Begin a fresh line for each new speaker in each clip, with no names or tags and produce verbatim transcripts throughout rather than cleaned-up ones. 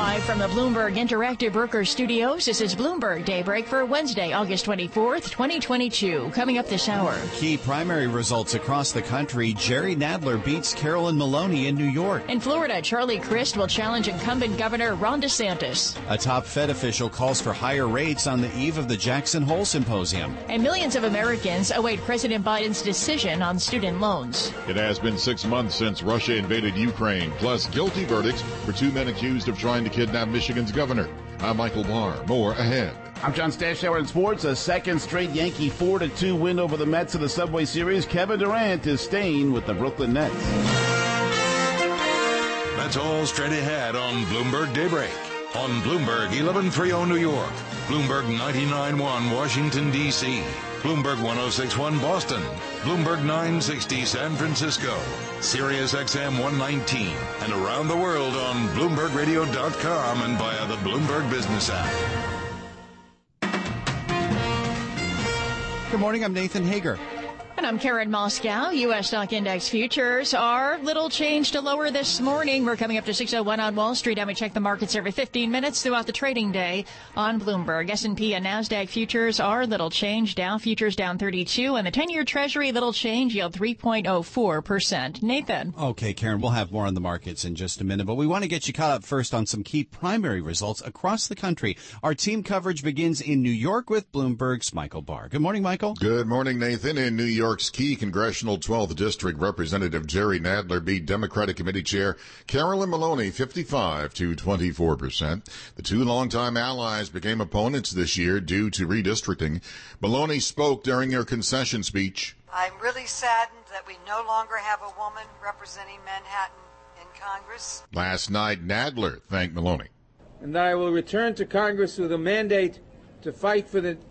Live from the Bloomberg Interactive Brokers Studios, this is Bloomberg Daybreak for Wednesday, August twenty-fourth, twenty twenty-two. Coming up this hour.
Key primary results across the country. Jerry Nadler beats Carolyn Maloney in New York.
In Florida, Charlie Crist will challenge incumbent Governor Ron DeSantis.
A top Fed official calls for higher rates on the eve of the Jackson Hole Symposium.
And millions of Americans await President Biden's decision on student loans.
It has been six months since Russia invaded Ukraine, plus guilty verdicts for two men accused of trying to kidnap Michigan's governor. I'm Michael Barr. More ahead.
I'm John Stashower in sports. A second straight Yankee four to two win over the Mets in the Subway Series. Kevin Durant is staying with the Brooklyn Nets.
That's all straight ahead on Bloomberg Daybreak. On Bloomberg eleven thirty New York, Bloomberg ninety-nine point one Washington, D C, Bloomberg ten sixty-one Boston, Bloomberg nine sixty San Francisco, Sirius X M one nineteen, and around the world on Bloomberg Radio dot com and via the Bloomberg Business app.
Good morning, I'm Nathan Hager.
And I'm Karen Moscow. U S stock index futures are little change to lower this morning. We're coming up to six oh one on Wall Street, and we check the markets every fifteen minutes throughout the trading day on Bloomberg. S and P and NASDAQ futures are little change. Dow futures down thirty-two, and the ten-year Treasury little change, yield three point oh four percent. Nathan.
Okay, Karen, we'll have more on the markets in just a minute, but we want to get you caught up first on some key primary results across the country. Our team coverage begins in New York with Bloomberg's Michael Barr. Good morning, Michael.
Good morning, Nathan. In New York, York's key congressional twelfth District, Representative Jerry Nadler beat Democratic Committee Chair Carolyn Maloney fifty-five to twenty-four percent. The two longtime allies became opponents this year due to redistricting. Maloney spoke during her concession speech.
I'm really saddened that we no longer have a woman representing Manhattan in Congress.
Last night, Nadler thanked Maloney.
And that I will return to Congress with a mandate to fight for the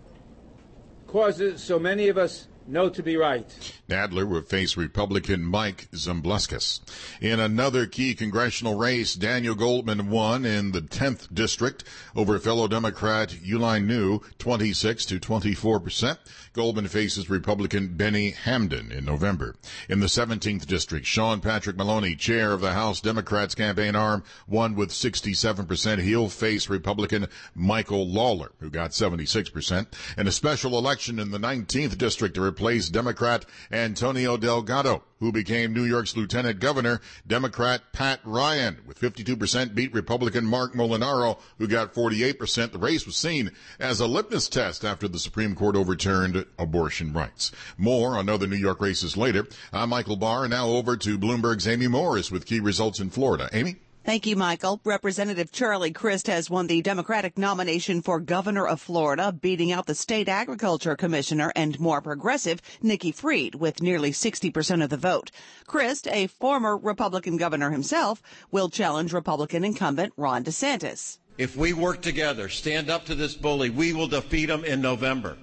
causes so many of us know to be right.
Nadler will face Republican Mike Zumbluskas. In another key congressional race, Daniel Goldman won in the tenth District over fellow Democrat Uline New, twenty-six to twenty-four percent. Goldman faces Republican Benny Hamden in November. In the seventeenth District, Sean Patrick Maloney, chair of the House Democrats campaign arm, won with sixty-seven percent. He'll face Republican Michael Lawler, who got seventy-six percent. In a special election in the nineteenth District to replace Democrat Antonio Delgado, who became New York's lieutenant governor, Democrat Pat Ryan, with fifty-two percent, beat Republican Mark Molinaro, who got forty-eight percent. The race was seen as a litmus test after the Supreme Court overturned abortion rights. More on other New York races later. I'm Michael Barr. Now over to Bloomberg's Amy Morris with key results in Florida. Amy?
Thank you, Michael. Representative Charlie Crist has won the Democratic nomination for governor of Florida, beating out the state agriculture commissioner and more progressive Nikki Fried with nearly sixty percent of the vote. Crist, a former Republican governor himself, will challenge Republican incumbent Ron DeSantis.
If we work together, stand up to this bully, we will defeat him in November.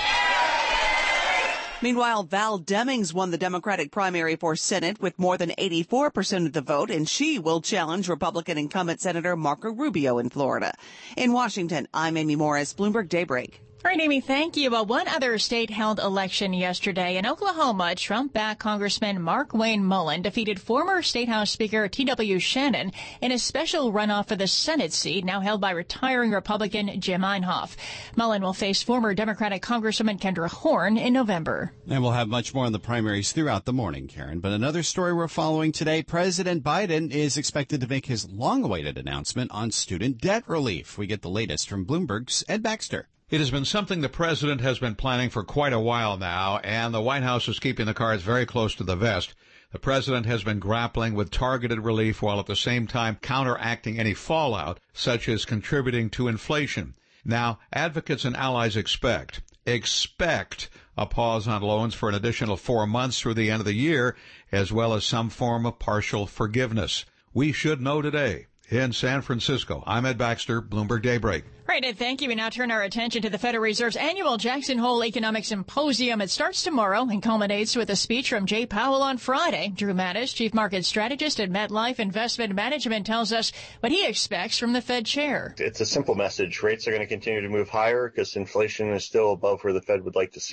Meanwhile, Val Demings won the Democratic primary for Senate with more than eighty-four percent of the vote, and she will challenge Republican incumbent Senator Marco Rubio in Florida. In Washington, I'm Amy Morris, Bloomberg Daybreak.
All right, Amy, thank you. Well, one other state held election yesterday. In Oklahoma, Trump-backed Congressman Markwayne Mullin defeated former State House Speaker T W Shannon in a special runoff for the Senate seat, now held by retiring Republican Jim Inhofe. Mullin will face former Democratic Congresswoman Kendra Horn in November.
And we'll have much more on the primaries throughout the morning, Karen. But another story we're following today, President Biden is expected to make his long-awaited announcement on student debt relief. We get the latest from Bloomberg's Ed Baxter.
It has been something the president has been planning for quite a while now, and the White House is keeping the cards very close to the vest. The president has been grappling with targeted relief while at the same time counteracting any fallout, such as contributing to inflation. Now, advocates and allies expect, expect a pause on loans for an additional four months through the end of the year, as well as some form of partial forgiveness. We should know today. In San Francisco, I'm Ed Baxter, Bloomberg Daybreak.
Right, Ed, thank you. We now turn our attention to the Federal Reserve's annual Jackson Hole Economic Symposium. It starts tomorrow and culminates with a speech from Jay Powell on Friday. Drew Mattis, chief market strategist at MetLife Investment Management, tells us what he expects from the Fed chair.
It's a simple message. Rates are going to continue to move higher because inflation is still above where the Fed would like to see it.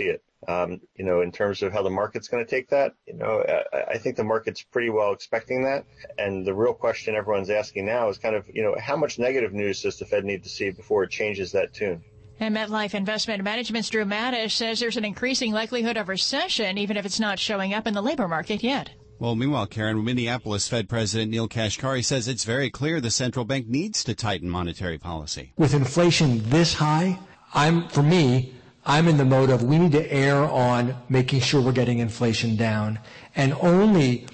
Um, you know, in terms of how the market's going to take that, you know, I, I think the market's pretty well expecting that. And the real question everyone's asking now is kind of, you know, how much negative news does the Fed need to see before it changes that tune?
And MetLife Investment Management's Drew Madish says there's an increasing likelihood of recession, even if it's not showing up in the labor market yet.
Well, meanwhile, Karen, Minneapolis Fed President Neil Kashkari says it's very clear the central bank needs to tighten monetary policy.
With inflation this high, I'm, for me, I'm in the mode of we need to err on making sure we're getting inflation down and only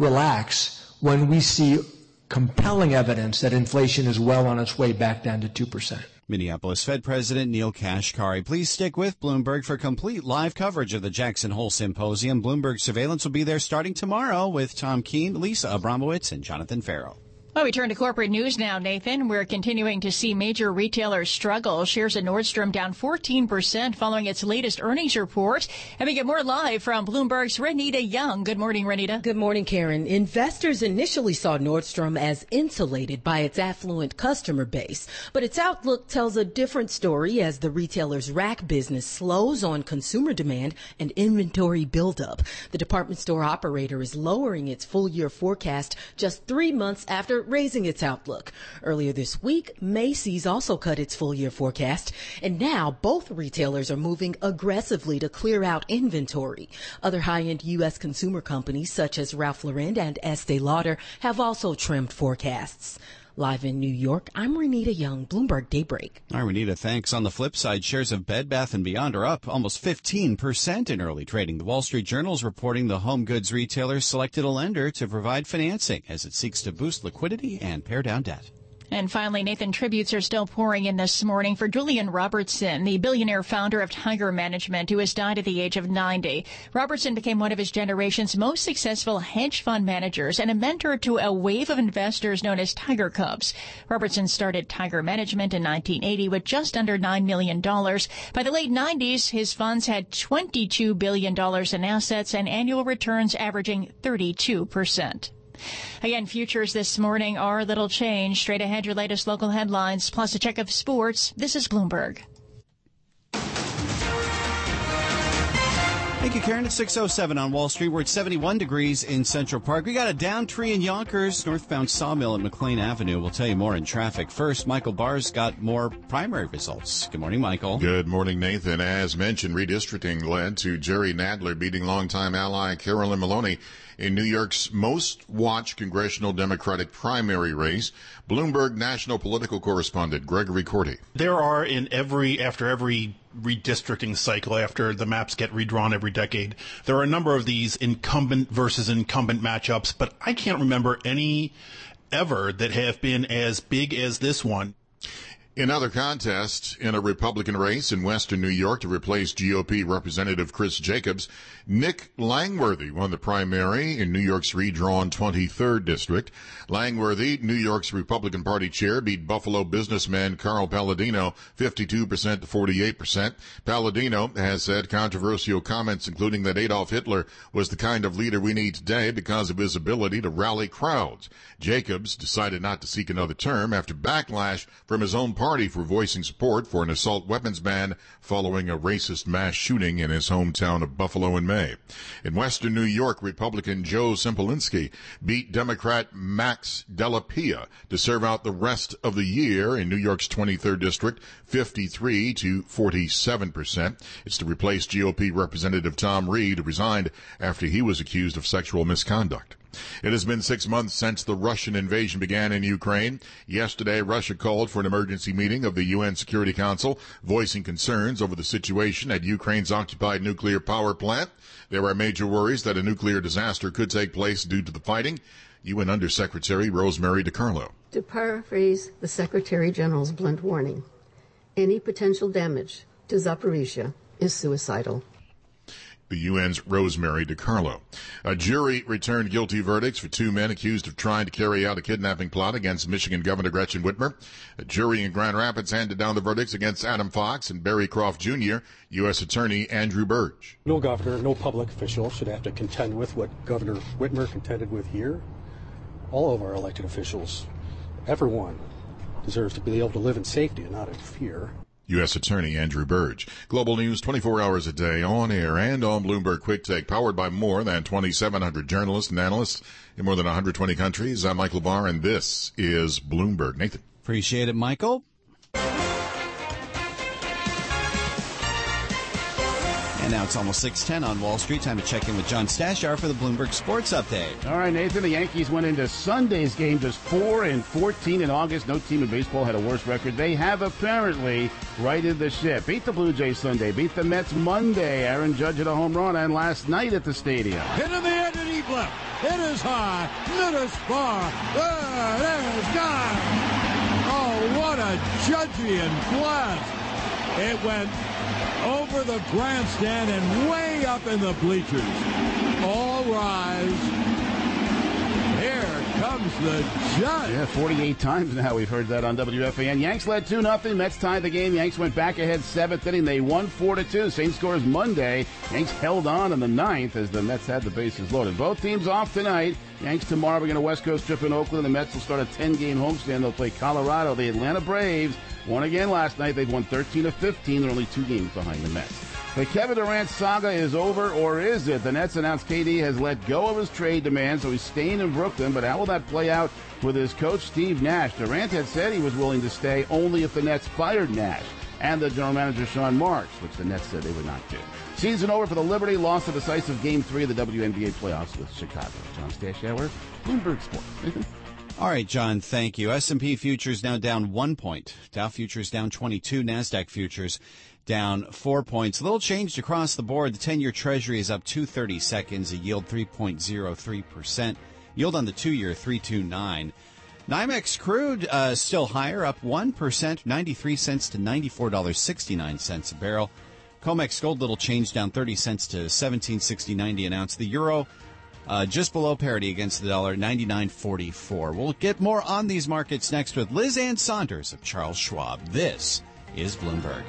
relax when we see compelling evidence that inflation is well on its way back down to two percent.
Minneapolis Fed President Neil Kashkari. Please stick with Bloomberg for complete live coverage of the Jackson Hole Symposium. Bloomberg Surveillance will be there starting tomorrow with Tom Keene, Lisa Abramowitz, and Jonathan Farrell.
Well, we turn to corporate news now, Nathan. We're continuing to see major retailers struggle. Shares of Nordstrom down fourteen percent following its latest earnings report. And we get more live from Bloomberg's Renita Young. Good morning, Renita.
Good morning, Karen. Investors initially saw Nordstrom as insulated by its affluent customer base, but its outlook tells a different story as the retailer's rack business slows on consumer demand and inventory buildup. The department store operator is lowering its full-year forecast just three months after raising its outlook. Earlier this week, Macy's also cut its full-year forecast, and now both retailers are moving aggressively to clear out inventory. Other high-end U S consumer companies such as Ralph Lauren and Estee Lauder have also trimmed forecasts. Live in New York, I'm Renita Young, Bloomberg Daybreak.
All right, Renita, thanks. On the flip side, shares of Bed Bath and Beyond are up almost fifteen percent in early trading. The Wall Street Journal is reporting the home goods retailer selected a lender to provide financing as it seeks to boost liquidity and pare down debt.
And finally, Nathan, tributes are still pouring in this morning for Julian Robertson, the billionaire founder of Tiger Management, who has died at the age of ninety. Robertson became one of his generation's most successful hedge fund managers and a mentor to a wave of investors known as Tiger Cubs. Robertson started Tiger Management in nineteen eighty with just under nine million dollars. By the late nineties, his funds had twenty-two billion dollars in assets and annual returns averaging thirty-two percent. Again, futures this morning are little change. Straight ahead, your latest local headlines, plus a check of sports. This is Bloomberg.
Thank you, Karen. It's six oh seven on Wall Street. We're at seventy-one degrees in Central Park. We got a down tree in Yonkers, northbound Sawmill at McLean Avenue. We'll tell you more in traffic. First, Michael Barr's got more primary results. Good morning, Michael.
Good morning, Nathan. As mentioned, redistricting led to Jerry Nadler beating longtime ally Carolyn Maloney in New York's most watched congressional Democratic primary race. Bloomberg national political correspondent Gregory Corti.
There are in every, after every redistricting cycle, after the maps get redrawn every decade, there are a number of these incumbent versus incumbent matchups, but I can't remember any ever that have been as big as this one.
In other contests, in a Republican race in western New York to replace G O P Representative Chris Jacobs, Nick Langworthy won the primary in New York's redrawn twenty-third district. Langworthy, New York's Republican Party chair, beat Buffalo businessman Carl Palladino fifty-two percent to forty-eight percent. Palladino has said controversial comments including that Adolf Hitler was the kind of leader we need today because of his ability to rally crowds. Jacobs decided not to seek another term after backlash from his own party for voicing support for an assault weapons ban following a racist mass shooting in his hometown of Buffalo in May. In western New York, Republican Joe Sempolinski beat Democrat Max Delapia to serve out the rest of the year in New York's twenty-third district, fifty-three to forty-seven percent. It's to replace G O P Representative Tom Reed, who resigned after he was accused of sexual misconduct. It has been six months since the Russian invasion began in Ukraine. Yesterday, Russia called for an emergency meeting of the U N Security Council, voicing concerns over the situation at Ukraine's occupied nuclear power plant. There are major worries that a nuclear disaster could take place due to the fighting. U N Undersecretary Rosemary DiCarlo.
To paraphrase the Secretary General's blunt warning, any potential damage to Zaporizhzhia is suicidal.
The U N's Rosemary DiCarlo. A jury returned guilty verdicts for two men accused of trying to carry out a kidnapping plot against Michigan Governor Gretchen Whitmer. A jury in Grand Rapids handed down the verdicts against Adam Fox and Barry Croft Junior U S Attorney Andrew Burge.
No governor, no public official should have to contend with what Governor Whitmer contended with here. All of our elected officials, everyone, deserves to be able to live in safety and not in fear.
U S Attorney Andrew Burge. Global news twenty-four hours a day, on air and on Bloomberg Quick Take, powered by more than twenty-seven hundred journalists and analysts in more than one hundred twenty countries. I'm Michael Barr, and this is Bloomberg. Nathan.
Appreciate it, Michael. And now it's almost six ten on Wall Street. Time to check in with John Stashar for the Bloomberg Sports Update.
All right, Nathan, the Yankees went into Sunday's game just four and fourteen in August. No team in baseball had a worse record. They have apparently righted the ship. Beat the Blue Jays Sunday, beat the Mets Monday. Aaron Judge hit a home run, and last night at the stadium.
Hit in the end and deep left. It is high. It is far. There it is gone. Oh, what a Judgian blast. It went over the grandstand and way up in the bleachers. All rise. Here comes the Judge.
Yeah, forty-eight times now we've heard that on W F A N. Yanks led two nothing. Mets tied the game. Yanks went back ahead seventh inning. They won four to two. Same score as Monday. Yanks held on in the ninth as the Mets had the bases loaded. Both teams off tonight. Yanks tomorrow begin a West Coast trip in Oakland. The Mets will start a ten-game homestand. They'll play Colorado. The Atlanta Braves won again last night. They've won thirteen of fifteen. They're only two games behind the Mets. The Kevin Durant saga is over, or is it? The Nets announced K D has let go of his trade demand, so he's staying in Brooklyn. But how will that play out with his coach, Steve Nash? Durant had said he was willing to stay only if the Nets fired Nash and the general manager, Sean Marks, which the Nets said they would not do. Season over for the Liberty. Lost a decisive Game three of the W N B A playoffs with Chicago. John Stashauer, Bloomberg Sports. Nathan?
All right, John, thank you. S and P futures now down one point. Dow futures down twenty-two. NASDAQ futures down four points. A little changed across the board. The ten-year Treasury is up two thirty seconds, a yield three point zero three percent. Yield on the two-year, three twenty-nine. NYMEX crude uh, still higher, up one percent, ninety-three cents to ninety-four dollars and sixty-nine cents a barrel. COMEX gold, little change, down thirty cents to seventeen sixty ninety an ounce. The euro uh, just below parity against the dollar, ninety-nine forty-four. We'll get more on these markets next with Liz Ann Saunders of Charles Schwab. This is Bloomberg.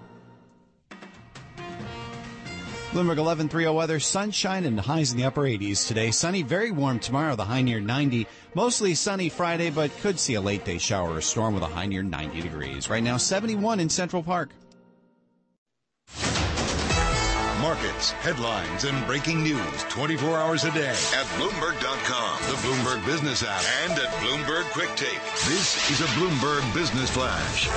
Bloomberg eleven thirty weather, sunshine and highs in the upper eighties today. Sunny, very warm tomorrow, the high near ninety. Mostly sunny Friday, but could see a late day shower or storm with a high near ninety degrees. Right now, seventy-one in Central Park.
Markets, headlines, and breaking news twenty-four hours a day at Bloomberg dot com, the Bloomberg Business app, and at Bloomberg Quick Take. This is a Bloomberg Business Flash.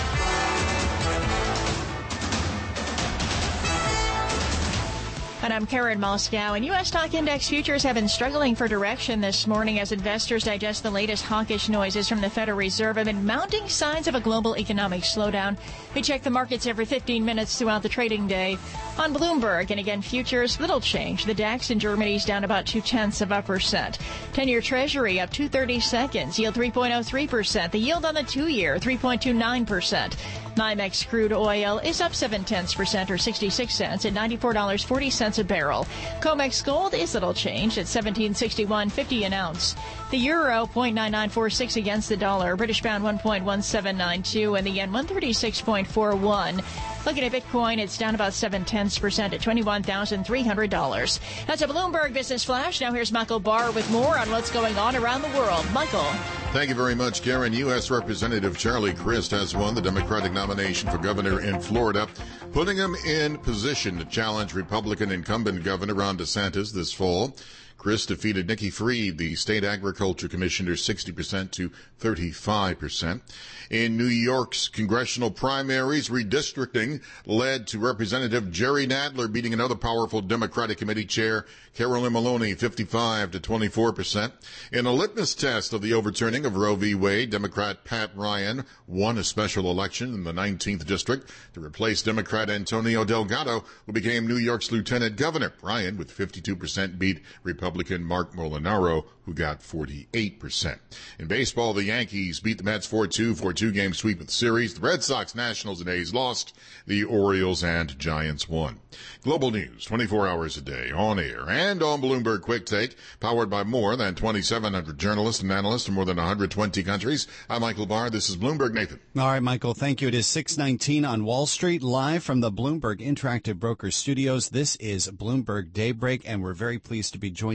And I'm Karen Moscow. And U S stock index futures have been struggling for direction this morning as investors digest the latest hawkish noises from the Federal Reserve amid mounting signs of a global economic slowdown. We check the markets every fifteen minutes throughout the trading day on Bloomberg. And again, futures, little change. The DAX in Germany's down about two-tenths of a percent. ten-year Treasury up two thirty seconds, yield three point oh three percent. The yield on the two-year, three point two nine percent. NYMEX crude oil is up seven-tenths percent or sixty-six cents at ninety-four dollars and forty cents a barrel. COMEX gold is little changed at seventeen sixty-one fifty an ounce. The euro zero point nine nine four six against the dollar. British pound one point one seven nine two and the yen one thirty-six point four one. Looking at Bitcoin, it's down about seven-tenths percent at twenty-one thousand three hundred dollars. That's a Bloomberg Business Flash. Now here's Michael Barr with more on what's going on around the world. Michael.
Thank you very much, Karen. U S. Representative Charlie Crist has won the Democratic nomination for governor in Florida, putting him in position to challenge Republican incumbent Governor Ron DeSantis this fall. Crist defeated Nikki Fried, the state agriculture commissioner, sixty percent to thirty-five percent. In New York's congressional primaries, redistricting led to Representative Jerry Nadler beating another powerful Democratic committee chair, Carolyn Maloney, fifty-five to twenty-four percent. In a litmus test of the overturning of Roe v. Wade, Democrat Pat Ryan won a special election in the nineteenth district to replace Democrat Antonio Delgado, who became New York's lieutenant governor. Ryan, with fifty-two percent, beat Republican Mark Molinaro, who got forty-eight percent. In baseball, the Yankees beat the Mets four two for a two-game sweep of the series. The Red Sox, Nationals, and A's lost. The Orioles and Giants won. Global news, twenty-four hours a day, on air and on Bloomberg Quick Take, powered by more than twenty-seven hundred journalists and analysts in more than one hundred twenty countries. I'm Michael Barr. This is Bloomberg. Nathan.
All right, Michael, thank you. It is six nineteen on Wall Street, live from the Bloomberg Interactive Brokers Studios. This is Bloomberg Daybreak, and we're very pleased to be joined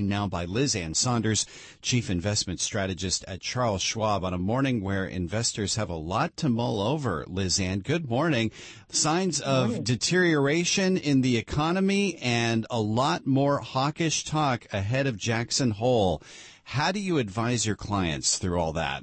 joined now by Liz Ann Saunders, Chief Investment Strategist at Charles Schwab, on a morning where investors have a lot to mull over. Liz Ann, good morning. Signs of morning. Deterioration in the economy and a lot more hawkish talk ahead of Jackson Hole. How do you advise your clients through all that?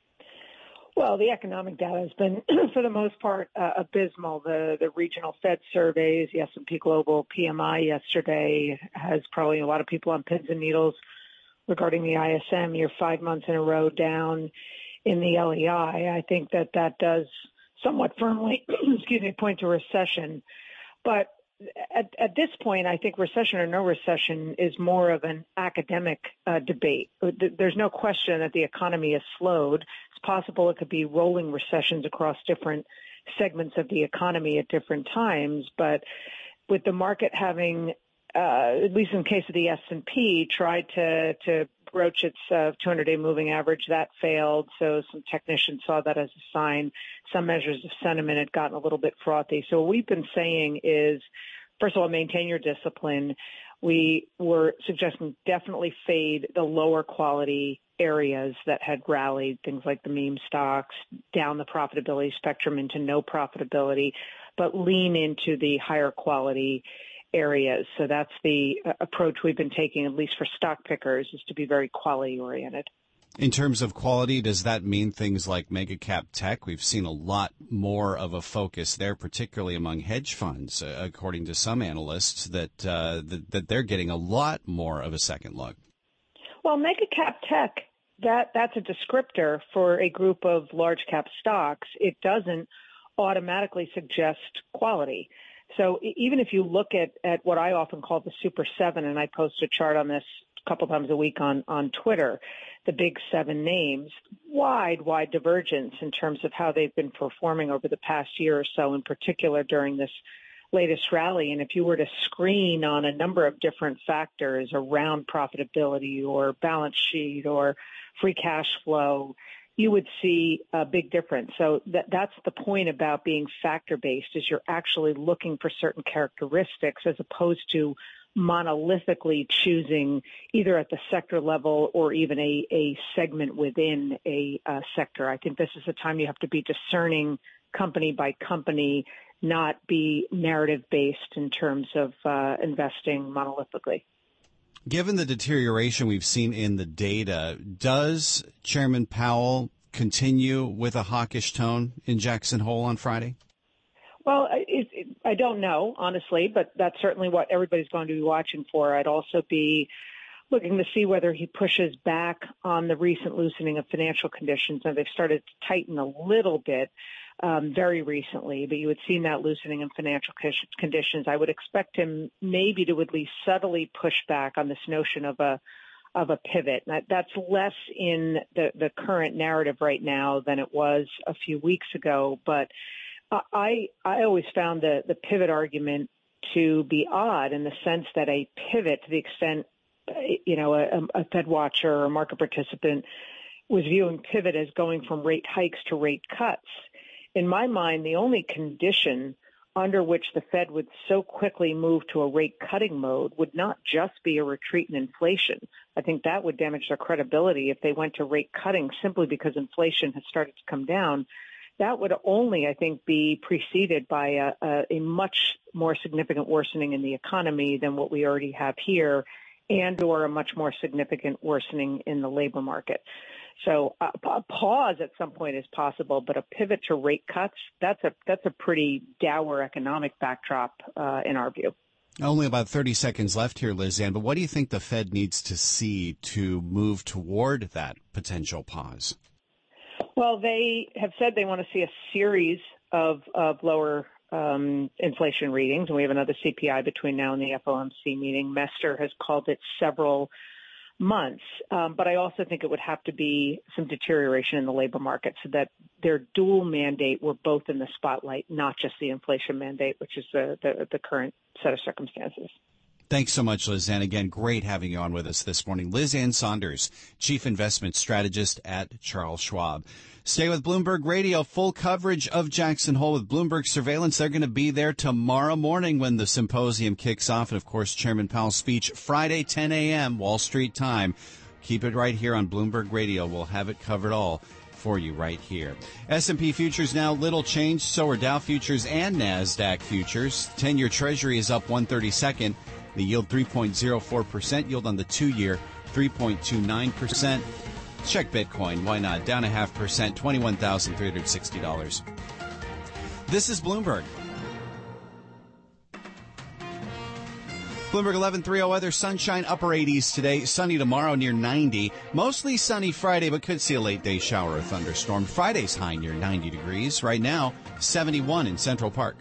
Well, the economic data has been, for the most part, uh, abysmal. The the regional Fed surveys, the S and P Global P M I yesterday has probably a lot of people on pins and needles regarding the I S M. You're five months in a row down in the L E I. I think that that does somewhat firmly, excuse me, point to recession. But at, at this point, I think recession or no recession is more of an academic uh, debate. There's no question that the economy has slowed. It's possible it could be rolling recessions across different segments of the economy at different times. But with the market having, uh, at least in the case of the S and P, tried to, to broach its uh, two hundred day moving average, that failed. So some technicians saw that as a sign. Some measures of sentiment had gotten a little bit frothy. So what we've been saying is, first of all, maintain your discipline. We were suggesting definitely fade the lower quality areas that had rallied, things like the meme stocks, down the profitability spectrum into no profitability, but lean into the higher quality areas. So that's the uh, approach we've been taking, at least for stock pickers, is to be very quality oriented.
In terms of quality, does that mean things like mega cap tech? We've seen a lot more of a focus there, particularly among hedge funds, uh, according to some analysts, that, uh, that that they're getting a lot more of a second look.
Well, mega cap tech, that that's a descriptor for a group of large cap stocks. It doesn't automatically suggest quality. So even if you look at, at what I often call the Super Seven, and I post a chart on this a couple times a week on, on Twitter, the big seven names, wide, wide divergence in terms of how they've been performing over the past year or so, in particular during this latest rally. And if you were to screen on a number of different factors around profitability or balance sheet or free cash flow, you would see a big difference. So that, that's the point about being factor-based, is you're actually looking for certain characteristics as opposed to monolithically choosing either at the sector level or even a, a segment within a uh, sector. I think this is a time you have to be discerning company by company, not be narrative-based in terms of uh, investing monolithically.
Given the deterioration we've seen in the data, does Chairman Powell continue with a hawkish tone in Jackson Hole on Friday?
Well, it, it, I don't know, honestly, but that's certainly what everybody's going to be watching for. I'd also be looking to see whether he pushes back on the recent loosening of financial conditions. Now, they've started to tighten a little bit um, very recently, but you had seen that loosening in financial conditions. I would expect him maybe to at least subtly push back on this notion of a of a pivot. That, that's less in the, the current narrative right now than it was a few weeks ago, but I I always found the, the pivot argument to be odd in the sense that a pivot, to the extent, you know, a, a Fed watcher or a market participant was viewing pivot as going from rate hikes to rate cuts. In my mind, the only condition under which the Fed would so quickly move to a rate cutting mode would not just be a retreat in inflation. I think that would damage their credibility if they went to rate cutting simply because inflation has started to come down. That would only, I think, be preceded by a, a, a much more significant worsening in the economy than what we already have here, and or a much more significant worsening in the labor market. So a, a pause at some point is possible, but a pivot to rate cuts, that's a that's a pretty dour economic backdrop uh, in our view.
Only about thirty seconds left here, Liz Ann, but what do you think the Fed needs to see to move toward that potential pause?
Well, they have said they want to see a series of, of lower um, inflation readings, and we have another C P I between now and the F O M C meeting. Mester has called it several months, um, but I also think it would have to be some deterioration in the labor market so that their dual mandate were both in the spotlight, not just the inflation mandate, which is the, the, the current set of circumstances.
Thanks so much, Liz Ann. Again, great having you on with us this morning. Liz Ann Saunders, Chief Investment Strategist at Charles Schwab. Stay with Bloomberg Radio. Full coverage of Jackson Hole with Bloomberg Surveillance. They're going to be there tomorrow morning when the symposium kicks off. And, of course, Chairman Powell's speech Friday, ten a.m., Wall Street time. Keep it right here on Bloomberg Radio. We'll have it covered all for you right here. S and P futures now little changed. So are Dow futures and NASDAQ futures. ten-year Treasury is up one thirty-second. The yield three point oh four percent. Yield on the two-year three point two nine percent. Check Bitcoin. Why not? Down a half percent, twenty-one thousand three hundred sixty dollars. This is Bloomberg. Bloomberg eleven thirty weather, sunshine, upper eighties today, sunny tomorrow near ninety. Mostly sunny Friday, but could see a late day shower or thunderstorm. Friday's high near ninety degrees. Right now, seventy-one in Central Park.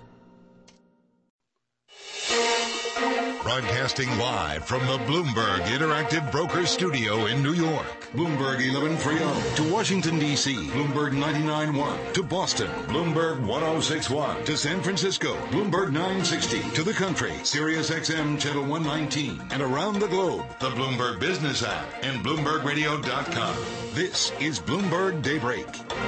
Broadcasting live from the Bloomberg Interactive Brokers Studio in New York. Bloomberg eleven thirty to Washington, D C. Bloomberg ninety-nine point one to Boston. Bloomberg ten sixty-one to San Francisco. Bloomberg nine sixty to the country. Sirius X M Channel one nineteen. And around the globe, the Bloomberg Business app and Bloomberg Radio dot com. This is Bloomberg Daybreak.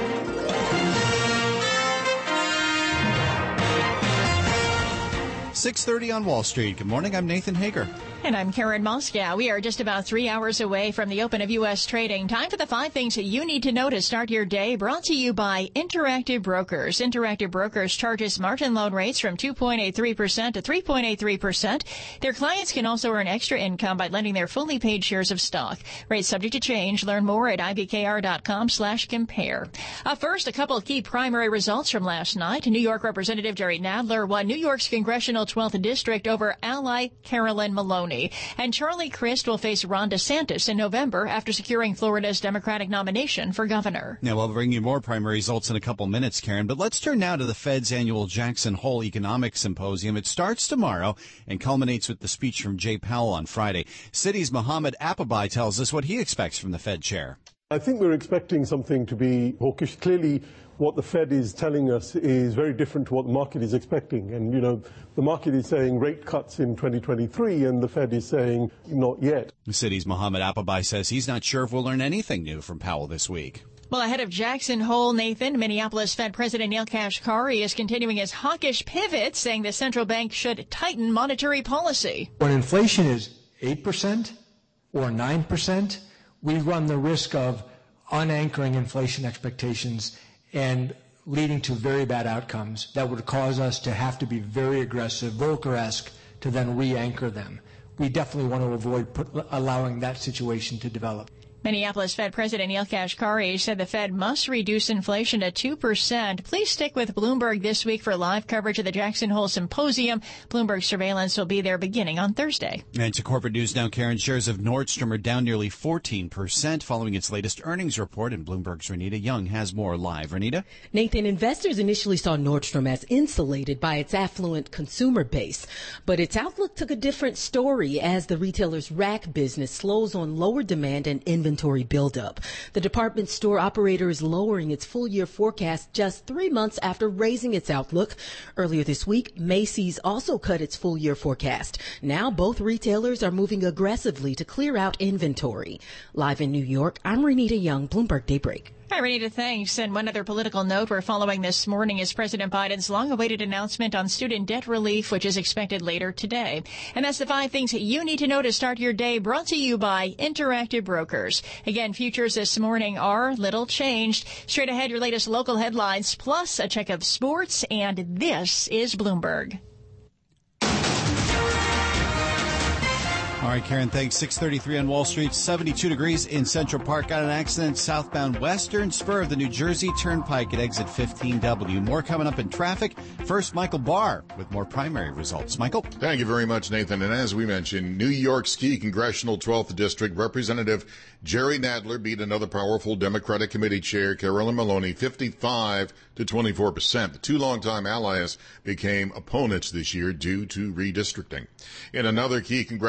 six thirty on Wall Street. Good morning. I'm Nathan Hager.
And I'm Karen Moscow. We are just about three hours away from the open of U S trading. Time for the five things that you need to know to start your day. Brought to you by Interactive Brokers. Interactive Brokers charges margin loan rates from two point eight three percent to three point eight three percent. Their clients can also earn extra income by lending their fully paid shares of stock. Rates subject to change. Learn more at I B K R dot com slash compare. Uh, first, a couple of key primary results from last night. New York Representative Jerry Nadler won New York's congressional twelfth district over ally Carolyn Maloney. And Charlie Crist will face Ron DeSantis in November after securing Florida's Democratic nomination for governor.
Now, we'll bring you more primary results in a couple minutes, Karen, but let's turn now to the Fed's annual Jackson Hole Economic Symposium. It starts tomorrow and culminates with the speech from Jay Powell on Friday. Citi's Mohammed Apabai tells us what he expects from the Fed chair.
I think we're expecting something to be hawkish. Clearly, what the Fed is telling us is very different to what the market is expecting. And, you know, the market is saying rate cuts in twenty twenty-three, and the Fed is saying not yet.
The City's Mohammed Apabai says he's not sure if we'll learn anything new from Powell this week.
Well, ahead of Jackson Hole, Nathan, Minneapolis Fed President Neel Kashkari is continuing his hawkish pivot, saying the central bank should tighten monetary policy.
When inflation is eight percent or nine percent, we run the risk of unanchoring inflation expectations and leading to very bad outcomes that would cause us to have to be very aggressive, Volcker-esque, to then re-anchor them. We definitely want to avoid put, allowing that situation to develop.
Minneapolis Fed President Neel Kashkari said the Fed must reduce inflation to two percent. Please stick with Bloomberg this week for live coverage of the Jackson Hole Symposium. Bloomberg Surveillance will be there beginning on Thursday.
And to corporate news now, Karen, shares of Nordstrom are down nearly fourteen percent following its latest earnings report, and Bloomberg's Renita Young has more live. Renita?
Nathan, investors initially saw Nordstrom as insulated by its affluent consumer base, but its outlook took a different story as the retailer's rack business slows on lower demand and inventory. Inventory buildup. The department store operator is lowering its full-year forecast just three months after raising its outlook. Earlier this week, Macy's also cut its full-year forecast. Now both retailers are moving aggressively to clear out inventory. Live in New York, I'm Renita Young, Bloomberg Daybreak.
Hi, Renita, thanks. And one other political note we're following this morning is President Biden's long-awaited announcement on student debt relief, which is expected later today. And that's the five things that you need to know to start your day, brought to you by Interactive Brokers. Again, futures this morning are little changed. Straight ahead, your latest local headlines, plus a check of sports, and this is Bloomberg.
All right, Karen, thanks. six thirty-three on Wall Street, seventy-two degrees in Central Park. Got an accident southbound western spur of the New Jersey Turnpike at exit fifteen W. More coming up in traffic. First, Michael Barr with more primary results. Michael?
Thank you very much, Nathan. And as we mentioned, New York's key congressional twelfth District Representative Jerry Nadler beat another powerful Democratic committee chair, Carolyn Maloney, fifty-five to twenty-four percent. The two longtime allies became opponents this year due to redistricting. In another key congressional race,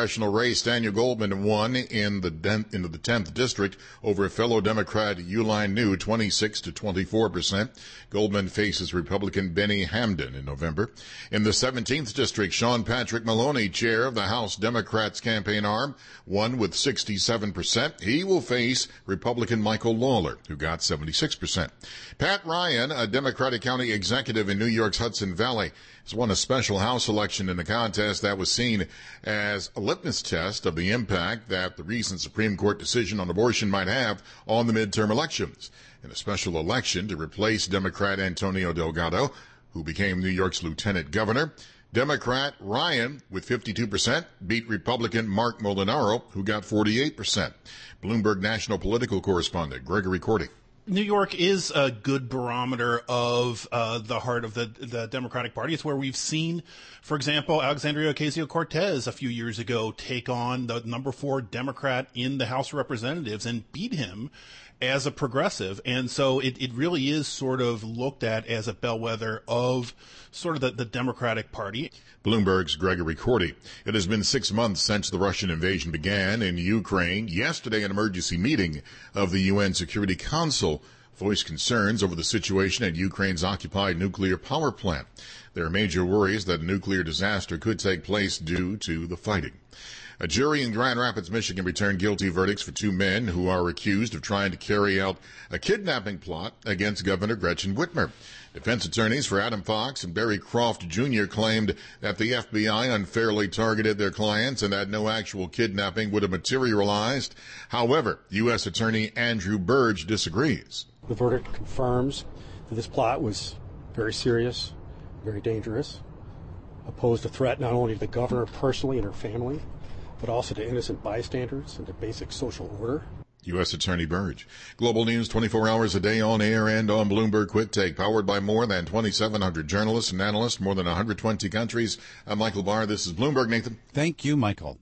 race, Daniel Goldman won in the den- in the tenth district over fellow Democrat Uline New, twenty-six to twenty-four percent. Goldman faces Republican Benny Hamden in November. In the seventeenth district, Sean Patrick Maloney, chair of the House Democrats campaign arm, won with sixty-seven percent. He will face Republican Michael Lawler, who got seventy-six percent. Pat Ryan, a Democratic county executive in New York's Hudson Valley, has won a special House election in a contest that was seen as a litmus test of the impact that the recent Supreme Court decision on abortion might have on the midterm elections. In a special election to replace Democrat Antonio Delgado, who became New York's lieutenant governor, Democrat Ryan, with fifty-two percent, beat Republican Mark Molinaro, who got forty-eight percent. Bloomberg national political correspondent Gregory Cordy.
New York is a good barometer of uh, the heart of the, the Democratic Party. It's where we've seen, for example, Alexandria Ocasio-Cortez a few years ago take on the number four Democrat in the House of Representatives and beat him as a progressive. And so it, it really is sort of looked at as a bellwether of sort of the, the Democratic Party.
Bloomberg's Gregory Cordy. It has been six months since the Russian invasion began in Ukraine. Yesterday, an emergency meeting of the U N Security Council voiced concerns over the situation at Ukraine's occupied nuclear power plant. There are major worries that a nuclear disaster could take place due to the fighting. A jury in Grand Rapids, Michigan returned guilty verdicts for two men who are accused of trying to carry out a kidnapping plot against Governor Gretchen Whitmer. Defense attorneys for Adam Fox and Barry Croft Junior claimed that the F B I unfairly targeted their clients and that no actual kidnapping would have materialized. However, U S Attorney Andrew Burge disagrees.
The verdict confirms that this plot was very serious, very dangerous, posed a threat not only to the governor personally and her family, but also to innocent bystanders and to basic social order.
U S Attorney Burge. Global news twenty-four hours a day on air and on Bloomberg Quick Take, powered by more than twenty-seven hundred journalists and analysts, more than one hundred twenty countries. I'm Michael Barr. This is Bloomberg, Nathan.
Thank you, Michael.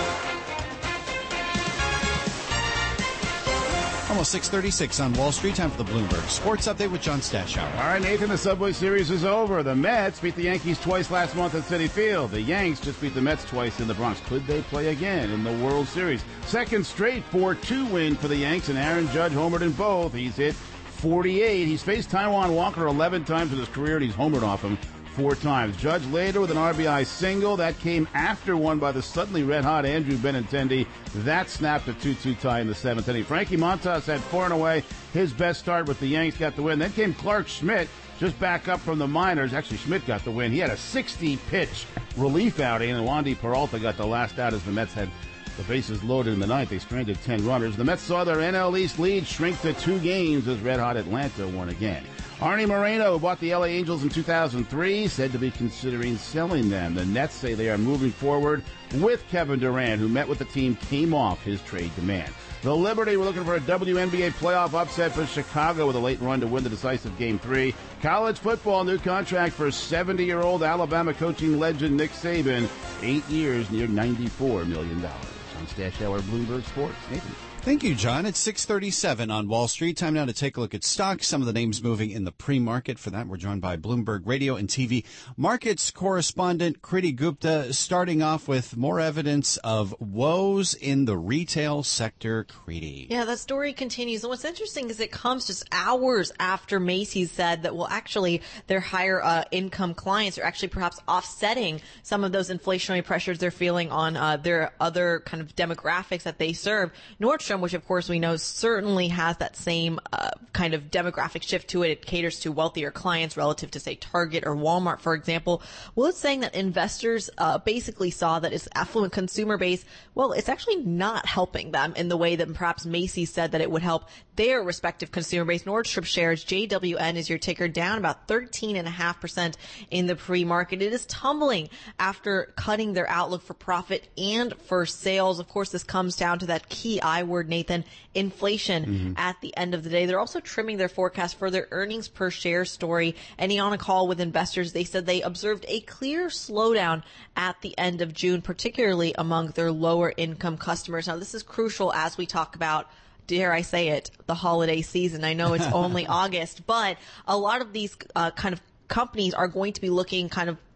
Almost six thirty-six on Wall Street. Time for the Bloomberg Sports Update with John Stashower.
All right, Nathan, the Subway Series is over. The Mets beat the Yankees twice last month at Citi Field. The Yanks just beat the Mets twice in the Bronx. Could they play again in the World Series? Second straight four two win for the Yanks, and Aaron Judge homered in both. He's hit forty-eight. He's faced Taijuan Walker eleven times in his career, and he's homered off him four times. Judge later with an R B I single. That came after one by the suddenly red-hot Andrew Benintendi. That snapped a two two tie in the seventh inning. Frankie Montas had four and away. His best start with the Yanks, got the win. Then came Clark Schmidt, just back up from the minors. Actually, Schmidt got the win. He had a sixty-pitch relief outing, and Wandy Peralta got the last out as the Mets had the bases loaded in the ninth. They stranded ten runners. The Mets saw their N L East lead shrink to two games as red-hot Atlanta won again. Arnie Moreno, who bought the L A Angels in two thousand three, said to be considering selling them. The Nets say they are moving forward with Kevin Durant, who met with the team, came off his trade demand. The Liberty were looking for a W N B A playoff upset for Chicago with a late run to win the decisive Game three. College football, new contract for seventy-year-old Alabama coaching legend Nick Saban. Eight years, near ninety-four million dollars. On Stashower, Bloomberg Sports. Nathan.
Thank you, John. It's six thirty-seven on Wall Street. Time now to take a look at stocks, some of the names moving in the pre-market. For that, we're joined by Bloomberg Radio and T V markets correspondent Kriti Gupta, starting off with more evidence of woes in the retail sector. Kriti.
Yeah, that story continues. And what's interesting is it comes just hours after Macy's said that, well, actually, their higher uh, income clients are actually perhaps offsetting some of those inflationary pressures they're feeling on uh, their other kind of demographics that they serve. Nordstrom, which of course we know certainly has that same uh, kind of demographic shift to it. It caters to wealthier clients relative to, say, Target or Walmart, for example. Well, it's saying that investors uh, basically saw that its affluent consumer base, well, it's actually not helping them in the way that perhaps Macy's said that it would help their respective consumer base. Nordstrom shares, J W N is your ticker, down about thirteen point five percent in the pre-market. It is tumbling after cutting their outlook for profit and for sales. Of course, this comes down to that key I word, Nathan, inflation. Mm-hmm. At the end of the day, they're also trimming their forecast for their earnings per share story. And on a call with investors, they said they observed a clear slowdown at the end of June, particularly among their lower income customers. Now, this is crucial as we talk about, dare I say it, the holiday season. I know it's only August, but a lot of these uh, kind of companies are going to be looking kind of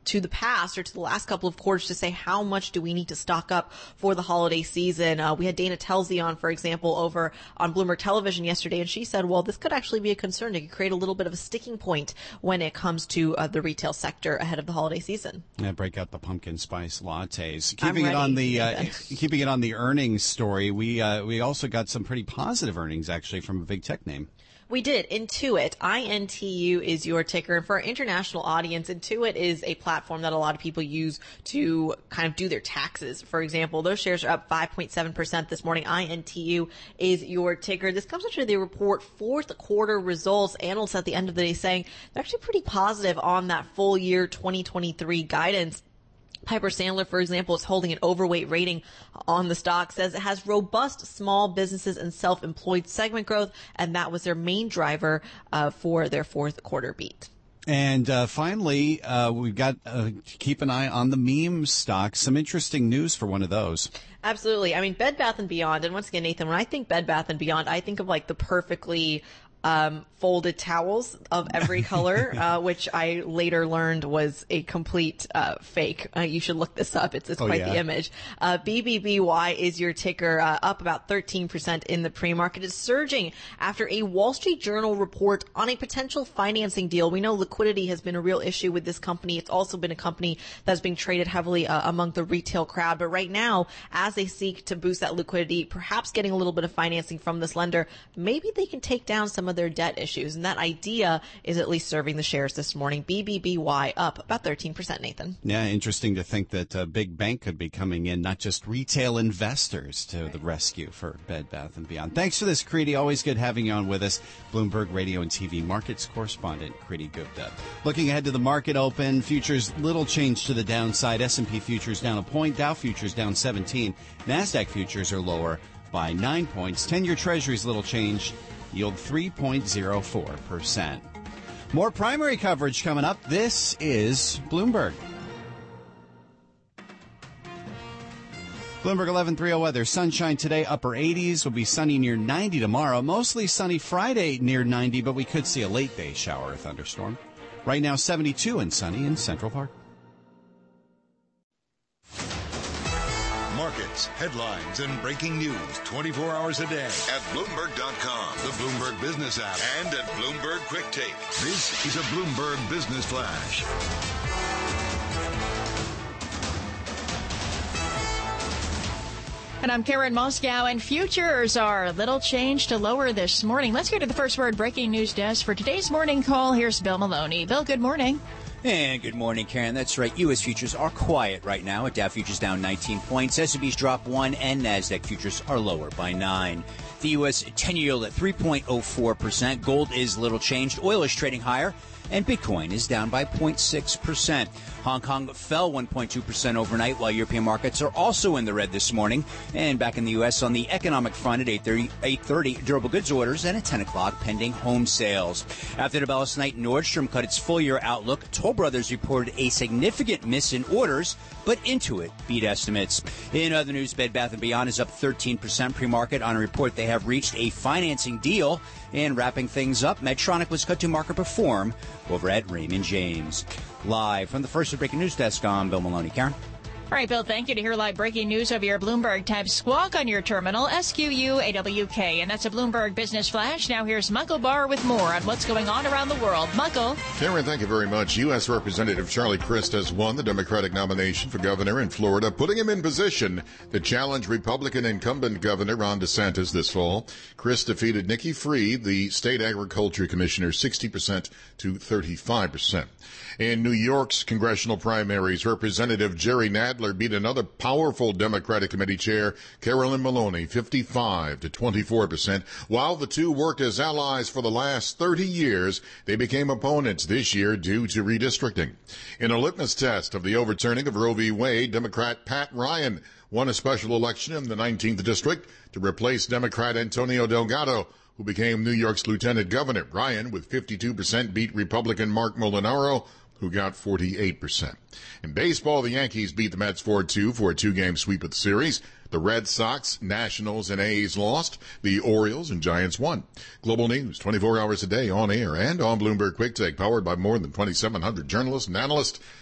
to the past or to the last couple of quarters to say how much do we need to stock up for the holiday season. Uh, we had Dana Telsey on, for example, over on Bloomberg Television yesterday, and she said, well, this could actually be a concern. It could create a little bit of a sticking point when it comes to uh, the retail sector ahead of the holiday season.
Yeah, break out the pumpkin spice lattes. Keeping it on the uh, keeping it on the earnings story, we uh, we also got some pretty positive earnings actually from a big tech name.
We did. Intuit, I N T U is your ticker. And for our international audience, Intuit is a platform that a lot of people use to kind of do their taxes. For example, those shares are up five point seven percent this morning. I N T U is your ticker. This comes after they report fourth quarter results. Analysts at the end of the day saying they're actually pretty positive on that full year twenty twenty-three guidance. Piper Sandler, for example, is holding an overweight rating on the stock, says it has robust small businesses and self-employed segment growth, and that was their main driver uh, for their fourth quarter beat.
And uh, finally, uh, we've got uh, to keep an eye on the meme stocks. Some interesting news for one of those.
Absolutely. I mean, Bed Bath and Beyond, and once again, Nathan, when I think Bed Bath and Beyond, I think of like the perfectly Um, folded towels of every color, uh, which I later learned was a complete uh, fake. Uh, you should look this up. It's, it's
oh,
quite
yeah.
the image. Uh, B B B Y is your ticker, uh, up about thirteen percent in the pre-market. It's surging after a Wall Street Journal report on a potential financing deal. We know liquidity has been a real issue with this company. It's also been a company that's being traded heavily uh, among the retail crowd. But right now, as they seek to boost that liquidity, perhaps getting a little bit of financing from this lender, maybe they can take down some of their debt issues. And that idea is at least serving the shares this morning. B B B Y up about thirteen percent, Nathan.
Yeah, interesting to think that a big bank could be coming in, not just retail investors to the rescue for Bed Bath and Beyond. Thanks for this, Kriti. Always good having you on with us. Bloomberg Radio and T V markets correspondent, Kriti Gupta. Looking ahead to the market open, futures little change to the downside. S and P futures down a point, Dow futures down seventeen. NASDAQ futures are lower by nine points. ten-year Treasuries little change. Yield three point zero four percent. More primary coverage coming up. This is Bloomberg. Bloomberg eleven thirty weather. Sunshine today, upper eighties. Will be sunny near ninety tomorrow. Mostly sunny Friday near ninety, but we could see a late day shower or thunderstorm. Right now, seventy-two and sunny in Central Park.
Markets, headlines, and breaking news twenty-four hours a day at Bloomberg dot com, the Bloomberg Business app, and at Bloomberg Quick Take. This is a Bloomberg Business Flash.
And I'm Karen Moscow, and futures are a little change to lower this morning. Let's go to the First Word breaking news desk for today's morning call. Here's Bill Maloney. Bill, good morning.
And good morning, Karen. That's right. U S futures are quiet right now. Dow futures down nineteen points. S and P's drop one, and NASDAQ futures are lower by nine. The U S ten-year yield at three point oh four percent. Gold is little changed. Oil is trading higher, and Bitcoin is down by zero point six percent. Hong Kong fell one point two percent overnight, while European markets are also in the red this morning. And back in the U S on the economic front at eight thirty, durable goods orders, and at ten o'clock, pending home sales. After the bell last night, Nordstrom cut its full-year outlook. Toll Brothers reported a significant miss in orders, but Intuit beat estimates. In other news, Bed Bath and Beyond is up thirteen percent pre-market on a report they have reached a financing deal. And wrapping things up, Medtronic was cut to market perform over at Raymond James. Live from the First Breaking News Desk, I'm Bill Maloney. Karen?
All right, Bill, thank you. To hear live breaking news over your Bloomberg, type squawk on your terminal, S Q U A W K. And that's a Bloomberg Business Flash. Now here's Michael Barr with more on what's going on around the world. Michael.
Karen, thank you very much. U S. Representative Charlie Crist has won the Democratic nomination for governor in Florida, putting him in position to challenge Republican incumbent Governor Ron DeSantis this fall. Crist defeated Nikki Fried, the state agriculture commissioner, sixty percent to thirty-five percent. In New York's congressional primaries, Representative Jerry Nadler beat another powerful Democratic committee chair, Carolyn Maloney, fifty-five to twenty-four percent. While the two worked as allies for the last thirty years, they became opponents this year due to redistricting. In a litmus test of the overturning of Roe v. Wade, Democrat Pat Ryan won a special election in the nineteenth district to replace Democrat Antonio Delgado, who became New York's lieutenant governor. Ryan, with fifty-two percent, beat Republican Mark Molinaro, who got forty-eight percent. In baseball, the Yankees beat the Mets four two for a two-game sweep of the series. The Red Sox, Nationals, and A's lost. The Orioles and Giants won. Global news, twenty-four hours a day, on air and on Bloomberg Quick Take, powered by more than twenty-seven hundred journalists and analysts.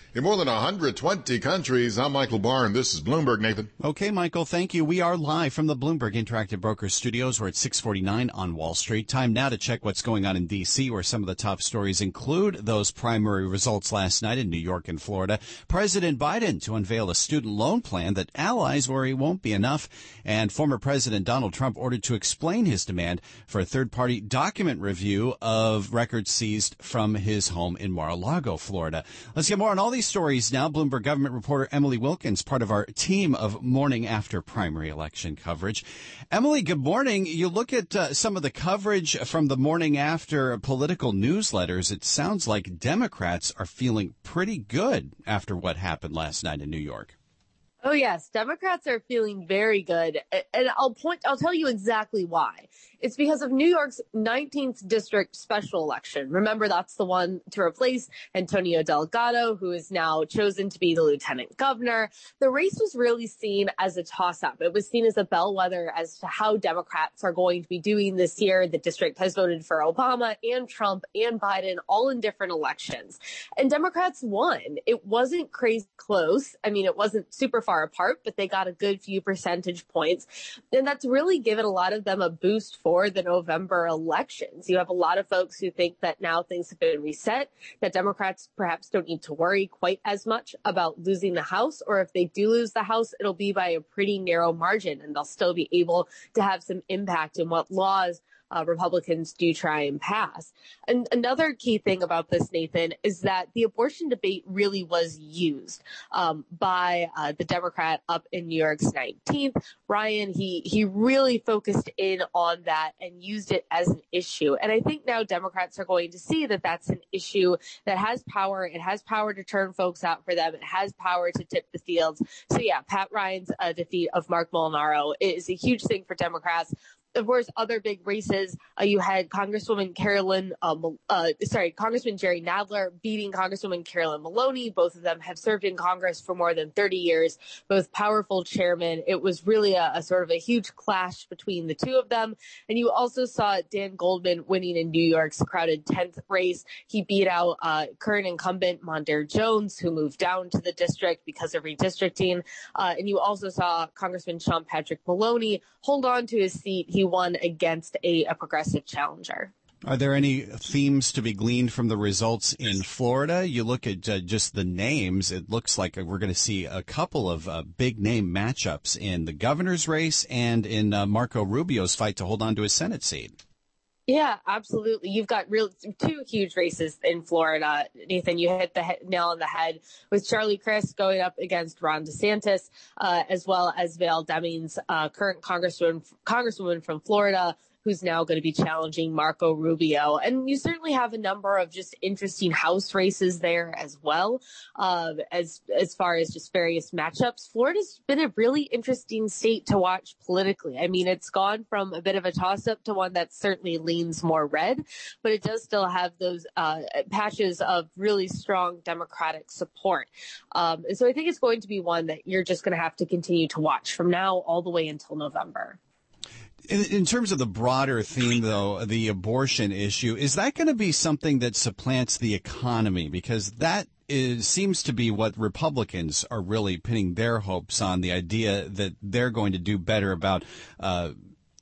In more than one hundred twenty countries, I'm Michael Barr, and this is Bloomberg, Nathan.
Okay, Michael, thank you. We are live from the Bloomberg Interactive Brokers studios. We're at six forty-nine on Wall Street. Time now to check what's going on in D C, where some of the top stories include those primary results last night in New York and Florida. President Biden to unveil a student loan plan that allies worry won't be enough. And former President Donald Trump ordered to explain his demand for a third-party document review of records seized from his home in Mar-a-Lago, Florida. Let's get more on all these stories now. Bloomberg government reporter Emily Wilkins, part of our team of morning after primary election coverage. Emily, good morning. You look at uh, some of the coverage from the morning after political newsletters. It sounds like Democrats are feeling pretty good after what happened last night in New York.
Oh, yes. Democrats are feeling very good. And I'll point, I'll tell you exactly why. It's because of New York's nineteenth district special election. Remember, that's the one to replace Antonio Delgado, who is now chosen to be the lieutenant governor. The race was really seen as a toss-up. It was seen as a bellwether as to how Democrats are going to be doing this year. The district has voted for Obama and Trump and Biden, all in different elections. And Democrats won. It wasn't crazy close. I mean, it wasn't super far apart, but they got a good few percentage points. And that's really given a lot of them a boost for For the November elections. You have a lot of folks who think that now things have been reset, that Democrats perhaps don't need to worry quite as much about losing the House, or if they do lose the House, it'll be by a pretty narrow margin, and they'll still be able to have some impact in what laws Uh, Republicans do try and pass. And another key thing about this, Nathan, is that the abortion debate really was used um, by uh, the Democrat up in New York's nineteenth. Ryan, he, he really focused in on that and used it as an issue. And I think now Democrats are going to see that that's an issue that has power. It has power to turn folks out for them. It has power to tip the fields. So yeah, Pat Ryan's uh, defeat of Mark Molinaro is a huge thing for Democrats. Of course, other big races, uh, you had Congresswoman Carolyn, um, uh, sorry, Congressman Jerry Nadler beating Congresswoman Carolyn Maloney. Both of them have served in Congress for more than thirty years, both powerful chairmen. It was really a, a sort of a huge clash between the two of them. And you also saw Dan Goldman winning in New York's crowded tenth race. He beat out uh, current incumbent Mondaire Jones, who moved down to the district because of redistricting. Uh, and you also saw Congressman Sean Patrick Maloney hold on to his seat. He won against a, a progressive challenger.
Are there any themes to be gleaned from the results in Florida? You look at uh, just the names, it looks like we're going to see a couple of uh, big name matchups in the governor's race and in uh, Marco Rubio's fight to hold on to his Senate seat.
Yeah, absolutely. You've got real two huge races in Florida. Nathan, you hit the he- nail on the head with Charlie Crist going up against Ron DeSantis, uh, as well as Val Demings, uh, current congresswoman, congresswoman from Florida, who's now going to be challenging Marco Rubio. And you certainly have a number of just interesting House races there as well, uh, as as far as just various matchups. Florida's been a really interesting state to watch politically. I mean, it's gone from a bit of a toss-up to one that certainly leans more red, but it does still have those uh, patches of really strong Democratic support. Um, and so I think it's going to be one that you're just going to have to continue to watch from now all the way until November.
In, in terms of the broader theme, though, the abortion issue, is that going to be something that supplants the economy? Because that is, seems to be what Republicans are really pinning their hopes on, the idea that they're going to do better about uh,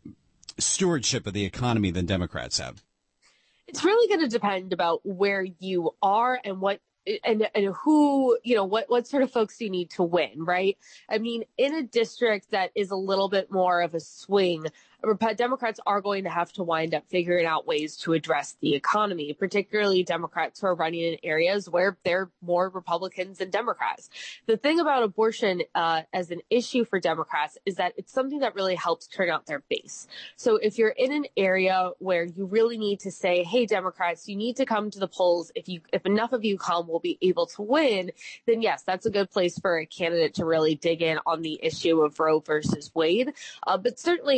stewardship of the economy than Democrats have.
It's really going to depend about where you are and what And, and who, you know, what, what sort of folks do you need to win, right? I mean, in a district that is a little bit more of a swing, Democrats are going to have to wind up figuring out ways to address the economy, particularly Democrats who are running in areas where there are more Republicans than Democrats. The thing about abortion uh, as an issue for Democrats is that it's something that really helps turn out their base. So if you're in an area where you really need to say, hey, Democrats, you need to come to the polls. If you, if enough of you come, we'll be able to win. Then yes, that's a good place for a candidate to really dig in on the issue of Roe versus Wade. Uh, but certainly, I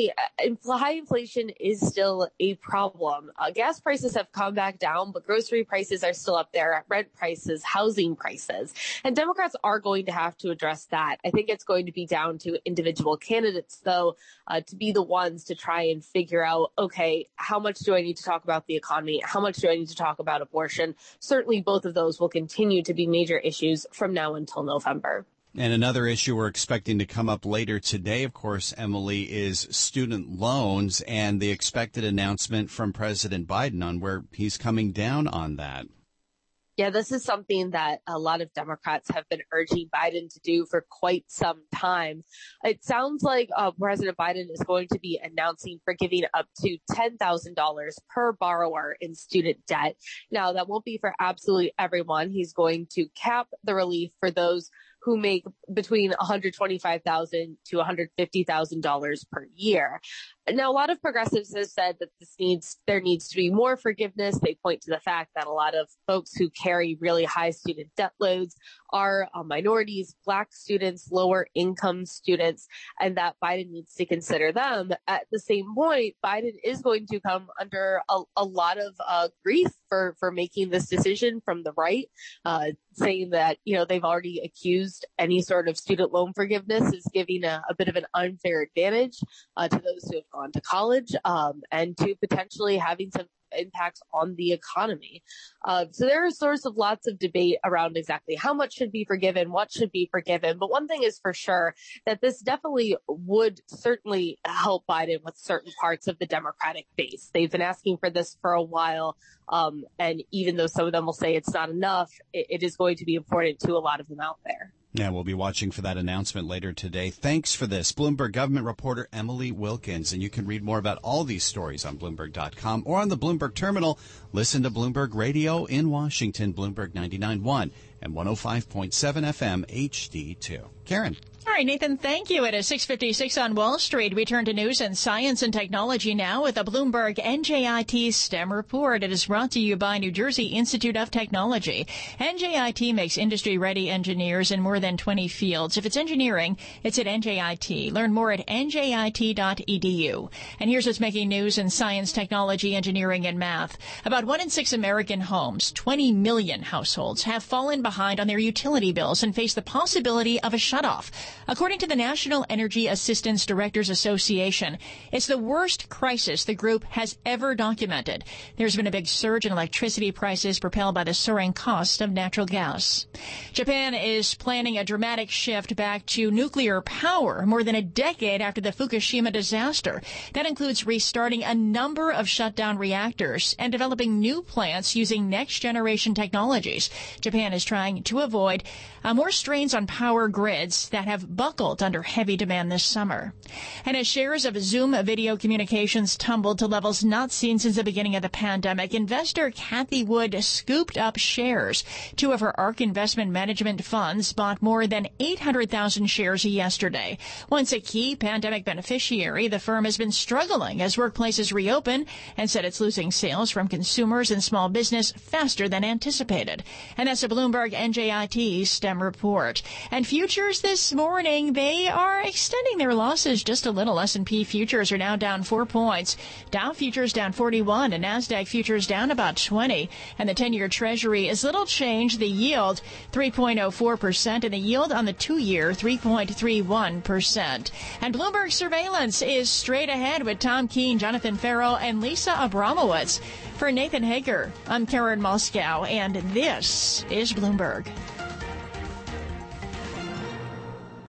infl- high inflation is still a problem. Uh, gas prices have come back down, but grocery prices are still up there, rent prices, housing prices. And Democrats are going to have to address that. I think it's going to be down to individual candidates, though, uh, to be the ones to try and figure out, okay, how much do I need to talk about the economy? How much do I need to talk about abortion? Certainly both of those will continue to be major issues from now until November.
And another issue we're expecting to come up later today, of course, Emily, is student loans and the expected announcement from President Biden on where he's coming down on that.
Yeah, this is something that a lot of Democrats have been urging Biden to do for quite some time. It sounds like uh, President Biden is going to be announcing forgiving up to ten thousand dollars per borrower in student debt. Now, that won't be for absolutely everyone. He's going to cap the relief for those who make between one hundred twenty-five thousand dollars to one hundred fifty thousand dollars per year. Now, a lot of progressives have said that this needs, there needs to be more forgiveness. They point to the fact that a lot of folks who carry really high student debt loads are uh, minorities, Black students, lower income students, and that Biden needs to consider them. At the same point, Biden is going to come under a, a lot of uh, grief for, for making this decision from the right, uh, saying that, you know, they've already accused any sort of student loan forgiveness is giving a, a bit of an unfair advantage uh, to those who have gone to college um, and to potentially having some impacts on the economy. Uh, so there are sorts of lots of debate around exactly how much should be forgiven, what should be forgiven. But one thing is for sure that this definitely would certainly help Biden with certain parts of the Democratic base. They've been asking for this for a while. Um, and even though some of them will say it's not enough, it, it is going to be important to a lot of them out there.
Yeah, we'll be watching for that announcement later today. Thanks for this, Bloomberg government reporter Emily Wilkins. And you can read more about all these stories on Bloomberg dot com or on the Bloomberg terminal. Listen to Bloomberg Radio in Washington, Bloomberg ninety-nine point one and one oh five point seven F M H D two. Karen.
All right, Nathan, thank you. It is six fifty-six on Wall Street. We turn to news and science and technology now with a Bloomberg N J I T STEM report. It is brought to you by New Jersey Institute of Technology. N J I T makes industry-ready engineers in more than twenty fields. If it's engineering, it's at N J I T. Learn more at N J I T dot E D U. And here's what's making news in science, technology, engineering, and math. About one in six American homes, twenty million households, have fallen behind on their utility bills and face the possibility of a shutoff. According to the National Energy Assistance Directors Association, it's the worst crisis the group has ever documented. There's been a big surge in electricity prices propelled by the soaring cost of natural gas. Japan is planning a dramatic shift back to nuclear power more than a decade after the Fukushima disaster. That includes restarting a number of shutdown reactors and developing new plants using next-generation technologies. Japan is trying to avoid uh, more strains on power grids that have buckled under heavy demand this summer. And as shares of Zoom video communications tumbled to levels not seen since the beginning of the pandemic, investor Kathy Wood scooped up shares. Two of her ARK investment management funds bought more than eight hundred thousand shares yesterday. Once a key pandemic beneficiary, the firm has been struggling as workplaces reopen and said it's losing sales from consumers and small business faster than anticipated. And that's a Bloomberg N J I T STEM report. And futures this morning, they are extending their losses just a little. S and P futures are now down four points. Dow futures down forty-one and NASDAQ futures down about twenty. And the ten-year Treasury is little change. The yield three point oh four percent and the yield on the two-year three point three one percent. And Bloomberg Surveillance is straight ahead with Tom Keene, Jonathan Farrow, and Lisa Abramowitz. For Nathan Hager, I'm Karen Moscow, and this is Bloomberg.